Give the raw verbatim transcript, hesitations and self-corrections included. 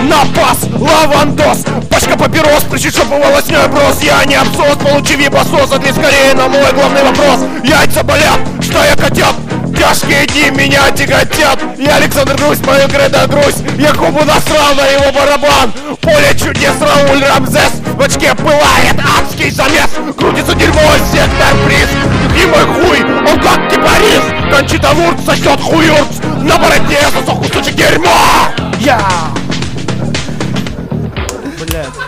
на пас, лавандос, пачка папирос, причем шопу волоснёй брос. Я не абсос, получи вибасос, ответь скорее на мой главный вопрос. Яйца болят, что я котят, тяжкие дни меня тяготят. Я Александр Грусть, мою кредо грусть, я Кубу насрал на его барабан. Поле чудес, Рауль Рамзес, в очке пылает адский замес. Крутится дерьмо, сектор приз, и мой хуй, он как кипарис. Кончита Вурц сосет хуюрц, на бороде сосок кусочек дерьма. Я! Блядь.